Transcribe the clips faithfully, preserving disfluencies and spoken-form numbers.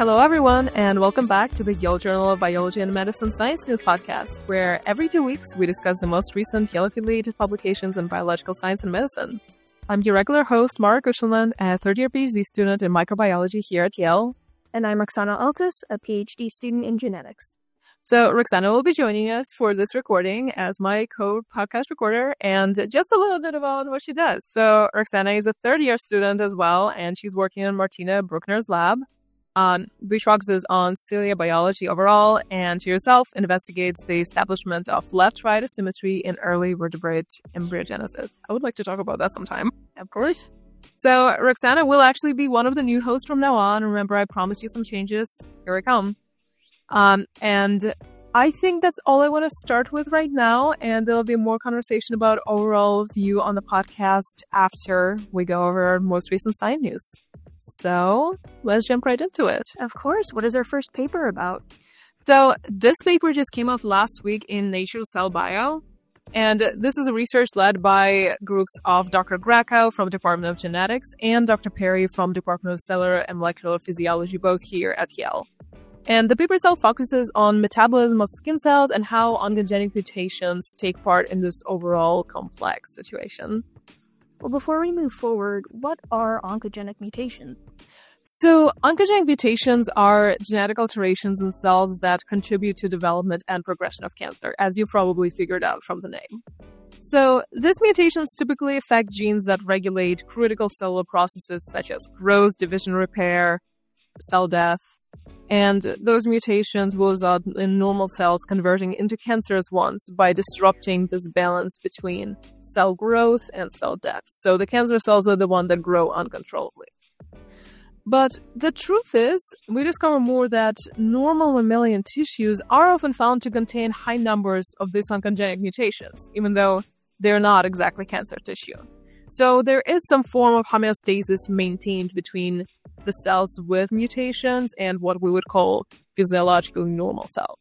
Hello, everyone, and welcome back to the Yale Journal of Biology and Medicine Science News podcast, where every two weeks we discuss the most recent Yale-affiliated publications in biological science and medicine. I'm your regular host, Mara Kushland, a third-year PhD student in microbiology here at Yale. And I'm Roxana Altus, a PhD student in genetics. So Roxana will be joining us for this recording as my co-podcast recorder, and just a little bit about what she does. So Roxana is a third-year student as well, and she's working in Martina Bruckner's lab, um, which focuses on cilia biology overall, and she herself investigates the establishment of left-right asymmetry in early vertebrate embryogenesis. I would like to talk about that sometime. Of course. So Roxana will actually be one of the new hosts from now on. Remember, I promised you some changes. Here I come. Um, and I think that's all I want to start with right now, and there'll be more conversation about overall view on the podcast after we go over our most recent science news. So let's jump right into it. Of course. What is our first paper about? So this paper just came out last week in Nature Cell Bio, and this is a research led by groups of Doctor Greco from Department of Genetics and Doctor Perry from Department of Cellular and Molecular Physiology, both here at Yale. And the paper itself focuses on metabolism of skin cells and how oncogenic mutations take part in this overall complex situation. Well, before we move forward, what are oncogenic mutations? So, oncogenic mutations are genetic alterations in cells that contribute to development and progression of cancer, as you probably figured out from the name. So, these mutations typically affect genes that regulate critical cellular processes such as growth, division, repair, cell death. And those mutations will result in normal cells converting into cancerous ones by disrupting this balance between cell growth and cell death. So the cancer cells are the ones that grow uncontrollably. But the truth is, we discover more that normal mammalian tissues are often found to contain high numbers of these oncogenic mutations, even though they're not exactly cancer tissue. So there is some form of homeostasis maintained between the cells with mutations and what we would call physiologically normal cells.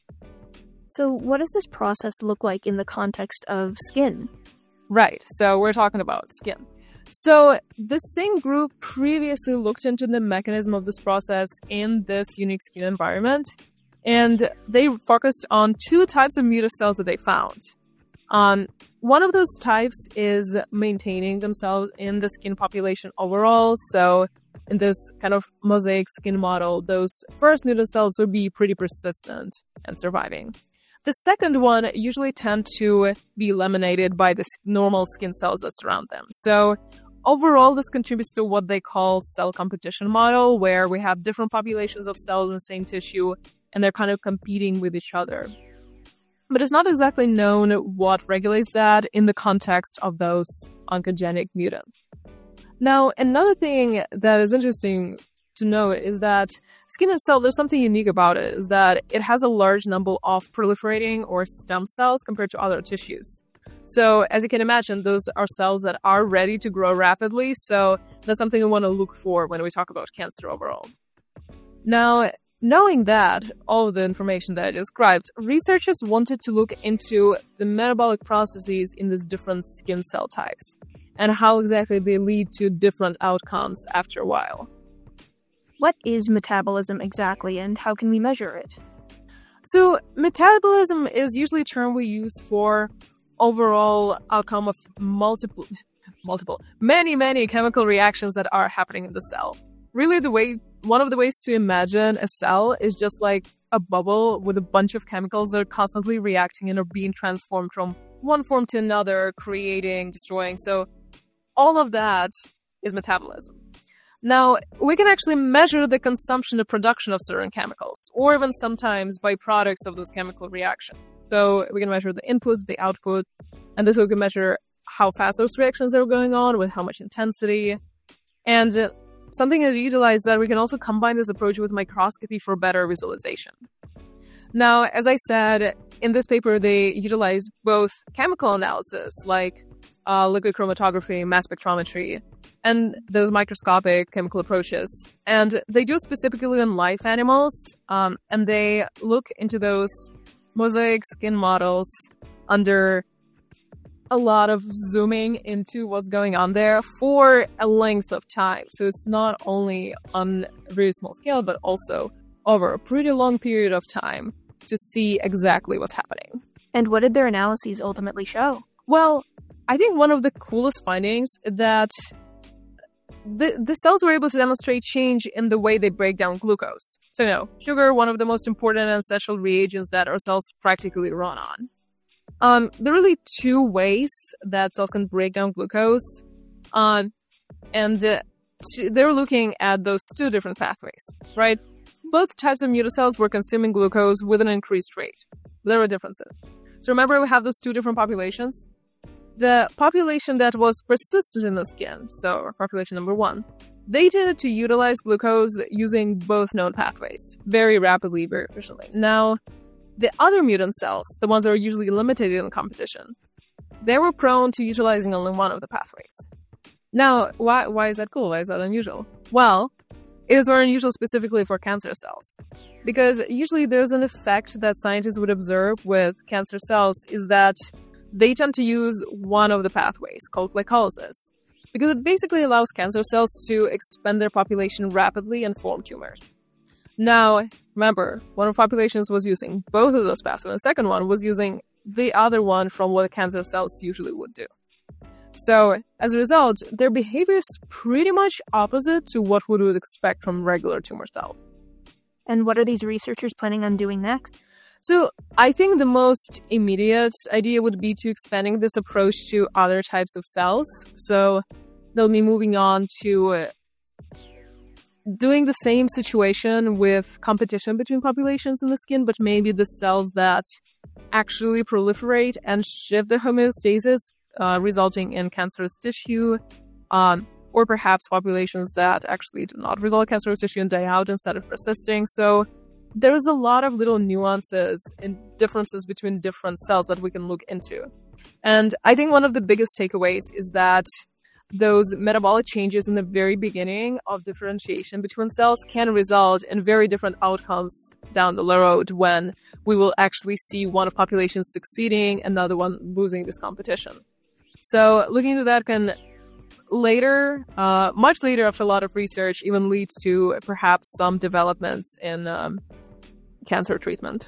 So what does this process look like in the context of skin? Right, so we're talking about skin. So the same group previously looked into the mechanism of this process in this unique skin environment, and they focused on two types of mutant cells that they found. Um, one of those types is maintaining themselves in the skin population overall. So in this kind of mosaic skin model, those first mutant cells would be pretty persistent and surviving. The second one usually tend to be eliminated by the normal skin cells that surround them. So overall, this contributes to what they call cell competition model, where we have different populations of cells in the same tissue, and they're kind of competing with each other. But it's not exactly known what regulates that in the context of those oncogenic mutants. Now, another thing that is interesting to note is that skin itself, there's something unique about it, is that it has a large number of proliferating or stem cells compared to other tissues. So, as you can imagine, those are cells that are ready to grow rapidly, so that's something we want to look for when we talk about cancer overall. Now, knowing that, all of the information that I described, researchers wanted to look into the metabolic processes in these different skin cell types and how exactly they lead to different outcomes after a while. What is metabolism exactly, and how can we measure it? So, metabolism is usually a term we use for overall outcome of multiple, multiple, many, many chemical reactions that are happening in the cell. Really, the way one of the ways to imagine a cell is just like a bubble with a bunch of chemicals that are constantly reacting and are being transformed from one form to another, creating, destroying. So all of that is metabolism. Now, we can actually measure the consumption and production of certain chemicals, or even sometimes byproducts of those chemical reactions. So we can measure the input, the output, and this way we can measure how fast those reactions are going on, with how much intensity. And uh, something that we utilize that we can also combine this approach with microscopy for better visualization. Now, as I said, in this paper, they utilize both chemical analysis, like uh, liquid chromatography, mass spectrometry, and those microscopic chemical approaches. And they do specifically on live animals, um, and they look into those mosaic skin models under a lot of zooming into what's going on there for a length of time. So it's not only on a very small scale, but also over a pretty long period of time to see exactly what's happening. And what did their analyses ultimately show? Well, I think one of the coolest findings that the, the cells were able to demonstrate change in the way they break down glucose. So, you know, sugar, one of the most important and essential reagents that our cells practically run on. Um, there are really two ways that cells can break down glucose. Um, and uh, they're looking at those two different pathways, right? Both types of mutant cells were consuming glucose with an increased rate. There were differences. So remember, we have those two different populations. The population that was persistent in the skin, so population number one, they tended to utilize glucose using both known pathways very rapidly, very efficiently. Now, the other mutant cells, the ones that are usually limited in competition, they were prone to utilizing only one of the pathways. Now, why why is that cool? Why is that unusual? Well, it is very unusual specifically for cancer cells. Because usually there's an effect that scientists would observe with cancer cells is that they tend to use one of the pathways called glycolysis. Because it basically allows cancer cells to expand their population rapidly and form tumors. Now, remember, one of the populations was using both of those pathways, and the second one was using the other one from what cancer cells usually would do. So, as a result, their behavior is pretty much opposite to what we would expect from regular tumor cells. And what are these researchers planning on doing next? So, I think the most immediate idea would be to expanding this approach to other types of cells. So, they'll be moving on to uh, doing the same situation with competition between populations in the skin, but maybe the cells that actually proliferate and shift the homeostasis, uh, resulting in cancerous tissue, um, or perhaps populations that actually do not result in cancerous tissue and die out instead of persisting. So there's a lot of little nuances and differences between different cells that we can look into. And I think one of the biggest takeaways is that those metabolic changes in the very beginning of differentiation between cells can result in very different outcomes down the road when we will actually see one of populations succeeding, another one losing this competition. So looking into that can later, uh, much later after a lot of research, even leads to perhaps some developments in um, cancer treatment.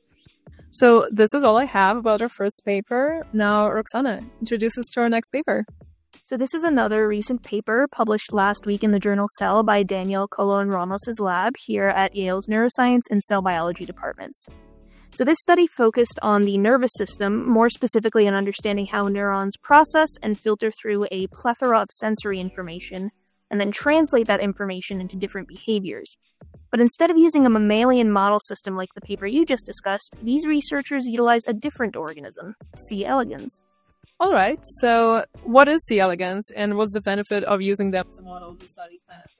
So this is all I have about our first paper. Now, Roxana, introduce us to our next paper. So this is another recent paper published last week in the journal Cell by Daniel Colon-Ramos' lab here at Yale's Neuroscience and Cell Biology departments. So this study focused on the nervous system, more specifically on understanding how neurons process and filter through a plethora of sensory information, and then translate that information into different behaviors. But instead of using a mammalian model system like the paper you just discussed, these researchers utilize a different organism, C. elegans. All right, so what is C. elegans, and what's the benefit of using them as a model to study plants?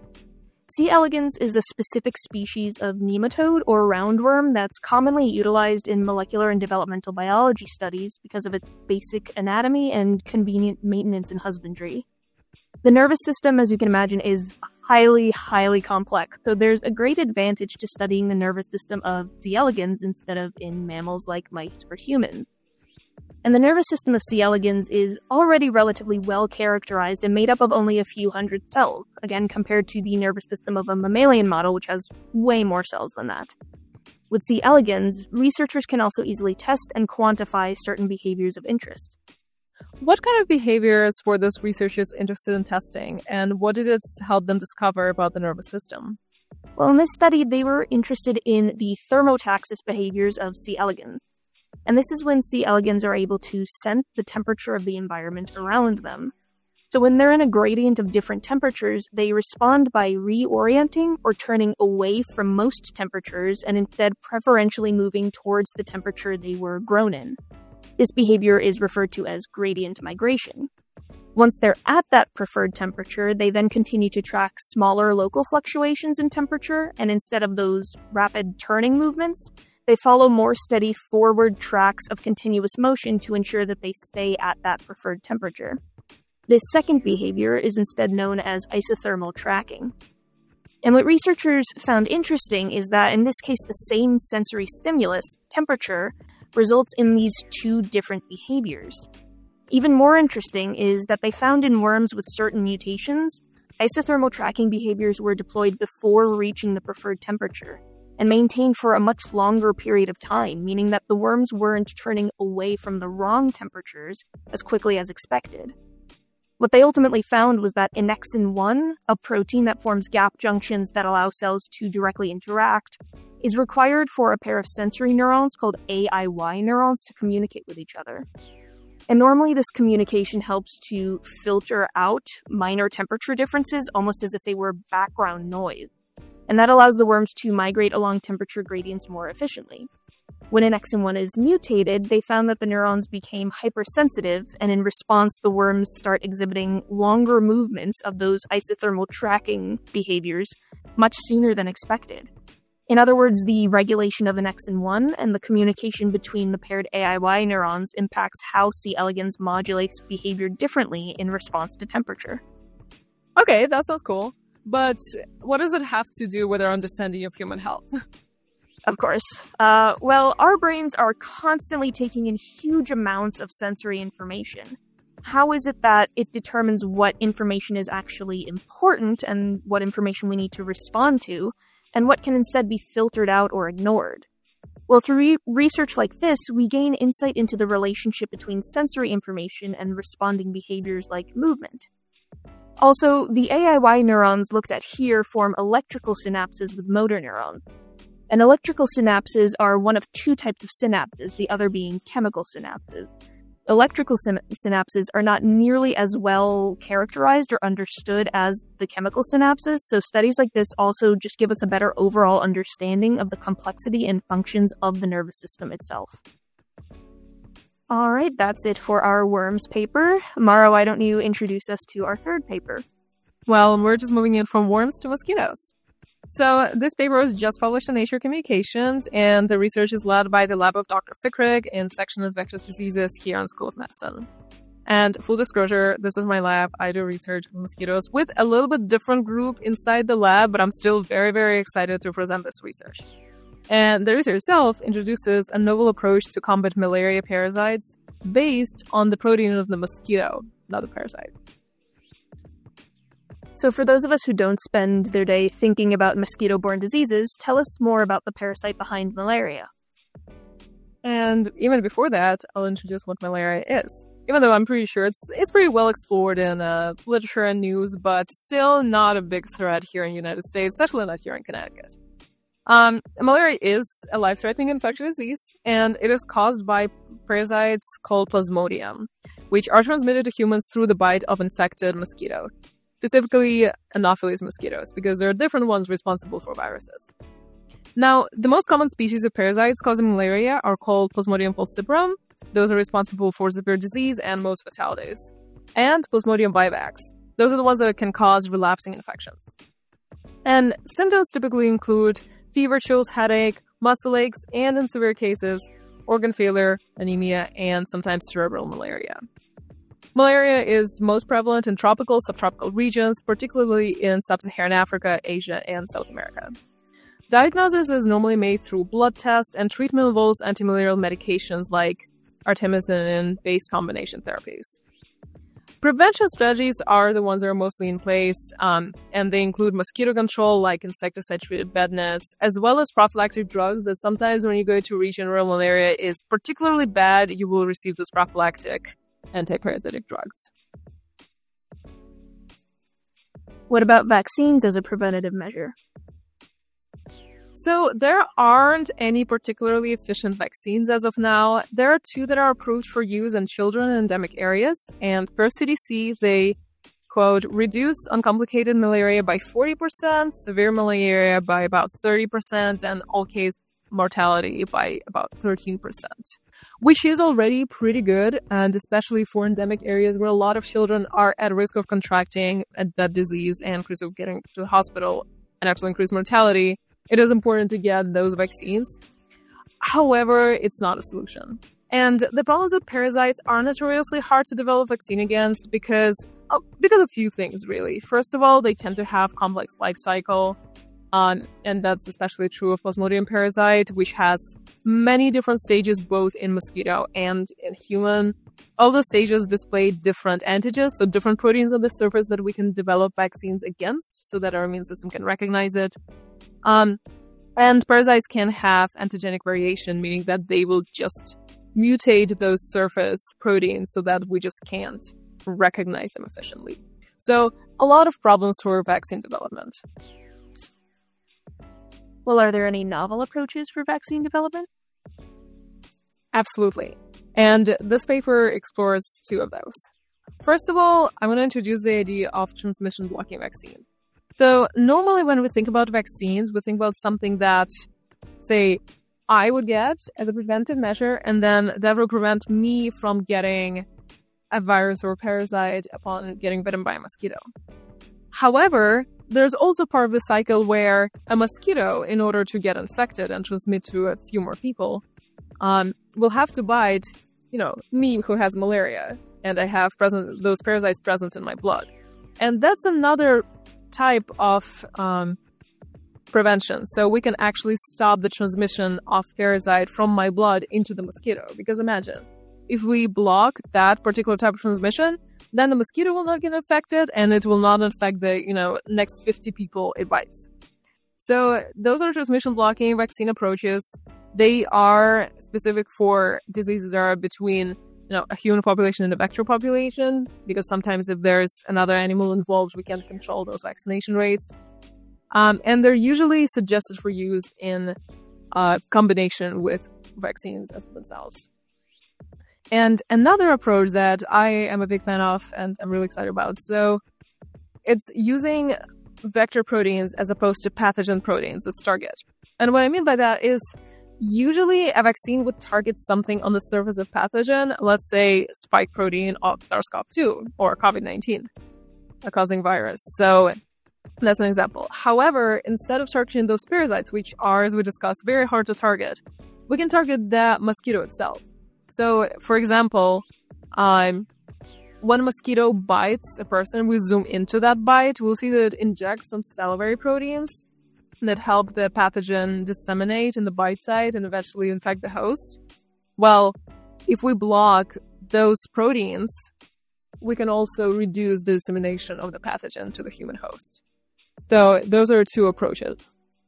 C. elegans is a specific species of nematode or roundworm that's commonly utilized in molecular and developmental biology studies because of its basic anatomy and convenient maintenance in husbandry. The nervous system, as you can imagine, is highly, highly complex, so there's a great advantage to studying the nervous system of C. elegans instead of in mammals like mice or humans. And the nervous system of C. elegans is already relatively well characterized and made up of only a few hundred cells, again compared to the nervous system of a mammalian model, which has way more cells than that. With C. elegans, researchers can also easily test and quantify certain behaviors of interest. What kind of behaviors were those researchers interested in testing, and what did it help them discover about the nervous system? Well, in this study, they were interested in the thermotaxis behaviors of C. elegans. And this is when C. elegans are able to sense the temperature of the environment around them. So when they're in a gradient of different temperatures, they respond by reorienting or turning away from most temperatures and instead preferentially moving towards the temperature they were grown in. This behavior is referred to as gradient migration. Once they're at that preferred temperature, they then continue to track smaller local fluctuations in temperature, and instead of those rapid turning movements, they follow more steady forward tracks of continuous motion to ensure that they stay at that preferred temperature. This second behavior is instead known as isothermal tracking. And what researchers found interesting is that in this case, the same sensory stimulus, temperature, results in these two different behaviors. even more interesting is that they found in worms with certain mutations, isothermal tracking behaviors were deployed before reaching the preferred temperature, and maintained for a much longer period of time, meaning that the worms weren't turning away from the wrong temperatures as quickly as expected. What they ultimately found was that annexin one, a protein that forms gap junctions that allow cells to directly interact, is required for a pair of sensory neurons called A I Y neurons to communicate with each other. And normally this communication helps to filter out minor temperature differences almost as if they were background noise. And that allows the worms to migrate along temperature gradients more efficiently. When annexin one is mutated, they found that the neurons became hypersensitive, and in response, the worms start exhibiting longer movements of those isothermal tracking behaviors much sooner than expected. In other words, the regulation of annexin one and the communication between the paired A I Y neurons impacts how C. elegans modulates behavior differently in response to temperature. Okay, that sounds cool. But what does it have to do with our understanding of human health? Of course. Uh, well, our brains are constantly taking in huge amounts of sensory information. How is it that it determines what information is actually important and what information we need to respond to, and what can instead be filtered out or ignored? Well, through re- research like this, we gain insight into the relationship between sensory information and responding behaviors like movement. Also, the A I Y neurons looked at here form electrical synapses with motor neurons. And electrical synapses are one of two types of synapses, the other being chemical synapses. Electrical syn- synapses are not nearly as well characterized or understood as the chemical synapses, so studies like this also just give us a better overall understanding of the complexity and functions of the nervous system itself. All right, that's it for our worms paper. Mara, why don't you introduce us to our third paper? Well, we're just moving in from worms to mosquitoes. So this paper was just published in Nature Communications, and the research is led by the lab of Doctor Fickrig in Section of Infectious Diseases here in School of Medicine. And full disclosure, this is my lab. I do research on mosquitoes with a little bit different group inside the lab, but I'm still very, very excited to present this research. And the research itself introduces a novel approach to combat malaria parasites based on the protein of the mosquito, not the parasite. So for those of us who don't spend their day thinking about mosquito-borne diseases, tell us more about the parasite behind malaria. And even before that, I'll introduce what malaria is. Even though I'm pretty sure it's it's pretty well explored in uh, literature and news, but still not a big threat here in the United States, especially not here in Connecticut. Um, malaria is a life-threatening infectious disease, and it is caused by parasites called Plasmodium, which are transmitted to humans through the bite of infected mosquito. Specifically Anopheles mosquitoes, because there are different ones responsible for viruses. Now, the most common species of parasites causing malaria are called Plasmodium falciparum. Those are responsible for severe disease and most fatalities. And Plasmodium vivax. Those are the ones that can cause relapsing infections. And symptoms typically include fever, chills, headache, muscle aches, and in severe cases, organ failure, anemia, and sometimes cerebral malaria. Malaria is most prevalent in tropical, subtropical regions, particularly in sub-Saharan Africa, Asia, and South America. Diagnosis is normally made through blood tests, and treatment involves antimalarial medications like artemisinin-based combination therapies. Prevention strategies are the ones that are mostly in place, um, and they include mosquito control, like insecticide-treated bed nets, as well as prophylactic drugs that sometimes when you go to a region where malaria is particularly bad, you will receive those prophylactic antiparasitic drugs. What about vaccines as a preventative measure? So there aren't any particularly efficient vaccines as of now. There are two that are approved for use in children in endemic areas, and per C D C, they, quote, reduce uncomplicated malaria by forty percent, severe malaria by about thirty percent, and all-case mortality by about thirteen percent, which is already pretty good, and especially for endemic areas where a lot of children are at risk of contracting that disease and risk of getting to the hospital and actually increased mortality. It is important to get those vaccines. However, it's not a solution. And the problems with parasites are notoriously hard to develop vaccine against because, oh, because of a few things, really. First of all, they tend to have complex life cycle. Um, and that's especially true of Plasmodium parasite, which has many different stages, both in mosquito and in human. All the stages display different antigens, so different proteins on the surface that we can develop vaccines against so that our immune system can recognize it. Um, and parasites can have antigenic variation, meaning that they will just mutate those surface proteins so that we just can't recognize them efficiently. So a lot of problems for vaccine development. Well, are there any novel approaches for vaccine development? Absolutely. And this paper explores two of those. First of all, I want to introduce the idea of transmission blocking vaccine. So normally when we think about vaccines, we think about something that, say, I would get as a preventive measure, and then that will prevent me from getting a virus or a parasite upon getting bitten by a mosquito. However, there's also part of the cycle where a mosquito, in order to get infected and transmit to a few more people, um, will have to bite, you know, me who has malaria, and I have present those parasites present in my blood. And that's another type of um, prevention. So we can actually stop the transmission of parasite from my blood into the mosquito. Because imagine, if we block that particular type of transmission, then the mosquito will not get infected, and it will not infect the, you know, next fifty people it bites. So those are transmission blocking vaccine approaches. They are specific for diseases that are between, you know, a human population and a vector population, because sometimes if there's another animal involved, we can't control those vaccination rates. Um, and they're usually suggested for use in uh, combination with vaccines as themselves. And another approach that I am a big fan of and I'm really excited about, so it's using vector proteins as opposed to pathogen proteins as target. And what I mean by that is usually a vaccine would target something on the surface of pathogen, let's say spike protein of SARS-C o V two or COVID nineteen, a causing virus. So that's an example. However, instead of targeting those parasites, which are, as we discussed, very hard to target, we can target the mosquito itself. So, for example, um, when a mosquito bites a person, we zoom into that bite, we'll see that it injects some salivary proteins that help the pathogen disseminate in the bite site and eventually infect the host. Well, if we block those proteins, we can also reduce the dissemination of the pathogen to the human host. So those are two approaches.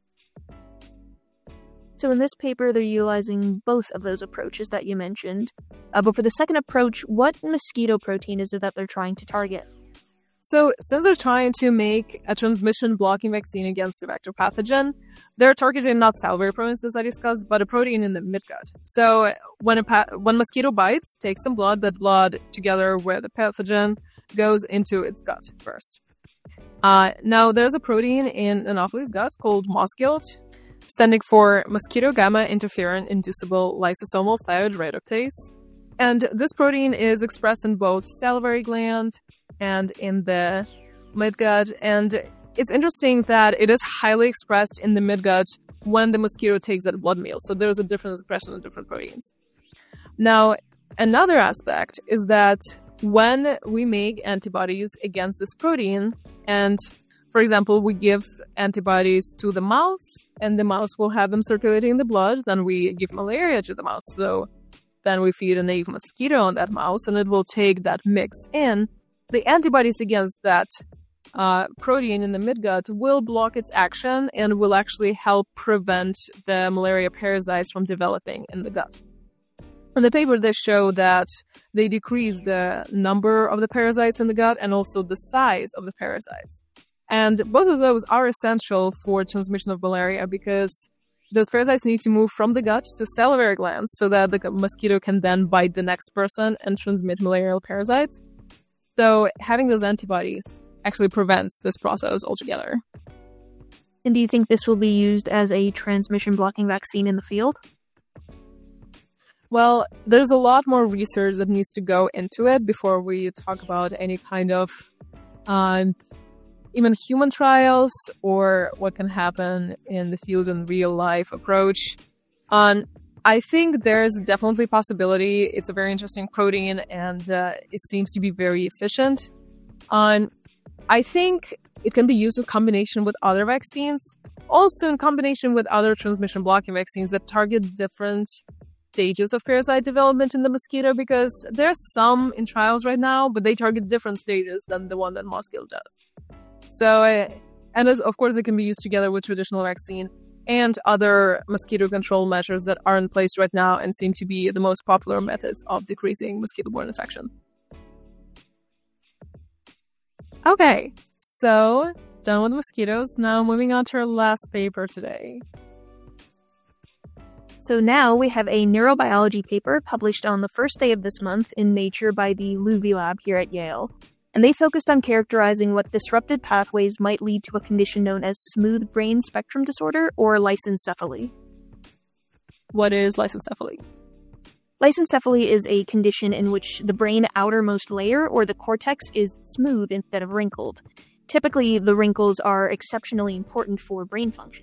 So in this paper, they're utilizing both of those approaches that you mentioned. Uh, but for the second approach, what mosquito protein is it that they're trying to target? So since they're trying to make a transmission-blocking vaccine against a vector pathogen, they're targeting not salivary proteins, as I discussed, but a protein in the midgut. So when a pa- when mosquito bites, takes some blood, that blood, together with the pathogen, goes into its gut first. Uh, now, there's a protein in Anopheles gut called MosGILT, standing for mosquito gamma interferon inducible lysosomal thiode reductase. And this protein is expressed in both salivary gland and in the midgut. And it's interesting that it is highly expressed in the midgut when the mosquito takes that blood meal. So there's a different expression of different proteins. Now, another aspect is that when we make antibodies against this protein, and for example, we give antibodies to the mouse, and the mouse will have them circulating in the blood, then we give malaria to the mouse. So then we feed a naive mosquito on that mouse, and it will take that mix in. The antibodies against that uh, protein in the midgut will block its action and will actually help prevent the malaria parasites from developing in the gut. In the paper, they show that they decrease the number of the parasites in the gut and also the size of the parasites. And both of those are essential for transmission of malaria because those parasites need to move from the gut to salivary glands so that the mosquito can then bite the next person and transmit malarial parasites. So having those antibodies actually prevents this process altogether. And do you think this will be used as a transmission blocking vaccine in the field? Well, there's a lot more research that needs to go into it before we talk about any kind of um, even human trials or what can happen in the field in real life approach. Um, I think there's definitely a possibility. It's a very interesting protein and uh, it seems to be very efficient. Um, I think it can be used in combination with other vaccines, also in combination with other transmission blocking vaccines that target different stages of parasite development in the mosquito, because there are some in trials right now, but they target different stages than the one that Moskill does. So, uh, and as, of course, it can be used together with traditional vaccine and other mosquito control measures that are in place right now and seem to be the most popular methods of decreasing mosquito-borne infection. Okay, so done with mosquitoes. Now moving on to our last paper today. So now we have a neurobiology paper published on the first day of this month in Nature by the Louvie Lab here at Yale. And they focused on characterizing what disrupted pathways might lead to a condition known as smooth brain spectrum disorder, or lysencephaly. What is lysencephaly? Lysencephaly is a condition in which the brain outermost layer, or the cortex, is smooth instead of wrinkled. Typically, the wrinkles are exceptionally important for brain function.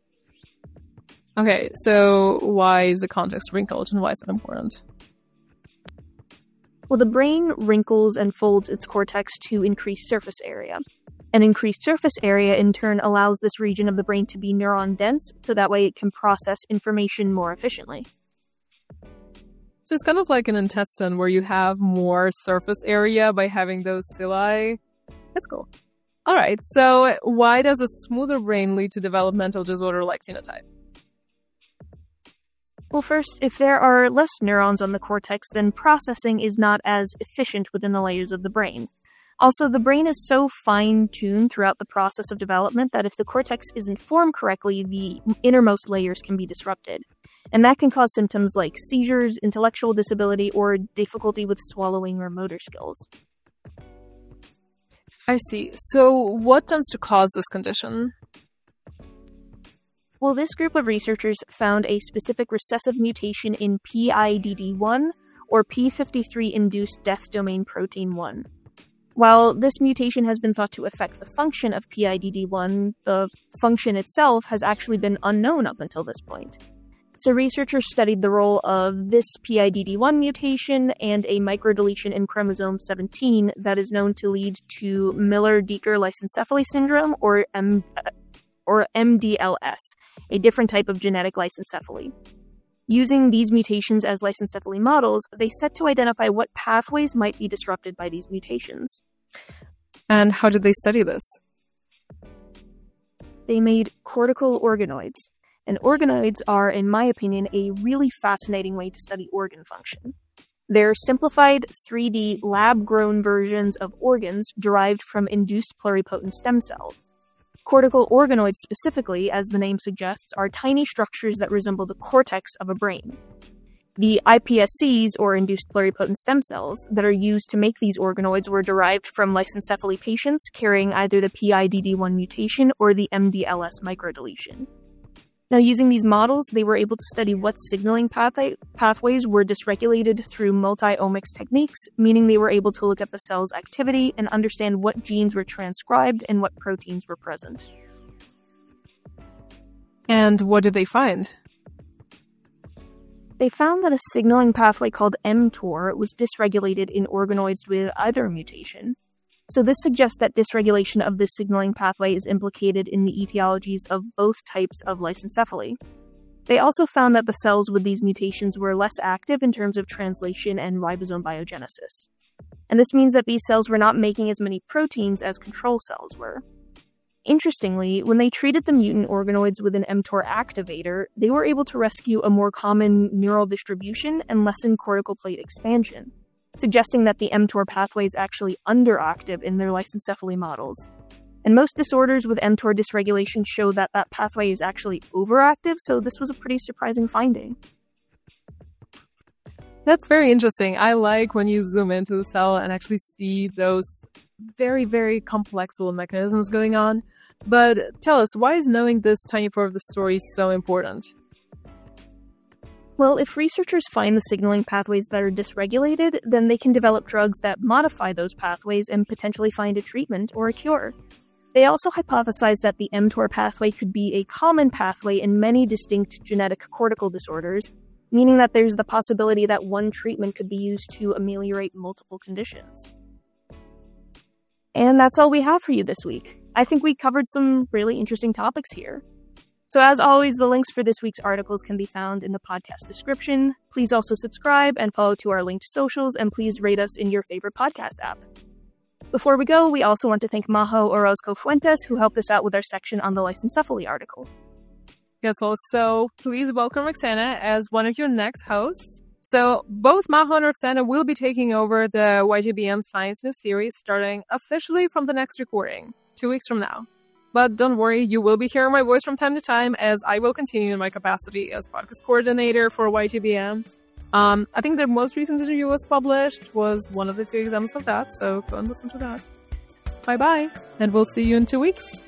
Okay, so why is the cortex wrinkled and why is that important? Well, the brain wrinkles and folds its cortex to increase surface area. An increased surface area, in turn, allows this region of the brain to be neuron dense, so that way it can process information more efficiently. So it's kind of like an intestine where you have more surface area by having those cilia. That's cool. All right, so why does a smoother brain lead to developmental disorder-like phenotype? Well, first, if there are less neurons on the cortex, then processing is not as efficient within the layers of the brain. Also, the brain is so fine-tuned throughout the process of development that if the cortex isn't formed correctly, the innermost layers can be disrupted. And that can cause symptoms like seizures, intellectual disability, or difficulty with swallowing or motor skills. I see. So what tends to cause this condition? Well, this group of researchers found a specific recessive mutation in P I D D one, or P fifty-three-induced death domain protein one. While this mutation has been thought to affect the function of P I D D one, the function itself has actually been unknown up until this point. So researchers studied the role of this P I D D one mutation and a microdeletion in chromosome seventeen that is known to lead to Miller-Dieker lysencephaly syndrome, or M- or M D L S, a different type of genetic lysencephaly. Using these mutations as lysencephaly models, they set to identify what pathways might be disrupted by these mutations. And how did they study this? They made cortical organoids. And organoids are, in my opinion, a really fascinating way to study organ function. They're simplified three D lab-grown versions of organs derived from induced pluripotent stem cells. Cortical organoids specifically, as the name suggests, are tiny structures that resemble the cortex of a brain. The I P S Cs, or induced pluripotent stem cells, that are used to make these organoids were derived from lysencephaly patients carrying either the P I D D one mutation or the M D L S microdeletion. Now, using these models, they were able to study what signaling pathway- pathways were dysregulated through multi-omics techniques, meaning they were able to look at the cell's activity and understand what genes were transcribed and what proteins were present. And what did they find? They found that a signaling pathway called mTOR was dysregulated in organoids with either mutation. So this suggests that dysregulation of this signaling pathway is implicated in the etiologies of both types of lysencephaly. They also found that the cells with these mutations were less active in terms of translation and ribosome biogenesis. And this means that these cells were not making as many proteins as control cells were. Interestingly, when they treated the mutant organoids with an mTOR activator, they were able to rescue a more common neural distribution and lessen cortical plate expansion, suggesting that the mTOR pathway is actually underactive in their lysencephaly models. And most disorders with mTOR dysregulation show that that pathway is actually overactive, so this was a pretty surprising finding. That's very interesting. I like when you zoom into the cell and actually see those very, very complex little mechanisms going on. But tell us, why is knowing this tiny part of the story so important? Well, if researchers find the signaling pathways that are dysregulated, then they can develop drugs that modify those pathways and potentially find a treatment or a cure. They also hypothesized that the mTOR pathway could be a common pathway in many distinct genetic cortical disorders, meaning that there's the possibility that one treatment could be used to ameliorate multiple conditions. And that's all we have for you this week. I think we covered some really interesting topics here. So as always, the links for this week's articles can be found in the podcast description. Please also subscribe and follow to our linked socials, and please rate us in your favorite podcast app. Before we go, we also want to thank Majo Orozco Fuentes, who helped us out with our section on the Lysencephaly article. Yes, well, so please welcome Roxana as one of your next hosts. So both Majo and Roxana will be taking over the Y G B M Science News series starting officially from the next recording, two weeks from now. But don't worry, you will be hearing my voice from time to time as I will continue in my capacity as podcast coordinator for Y G B M. Um, I think the most recent interview was published was one of the few examples of that, so go and listen to that. Bye-bye, and we'll see you in two weeks.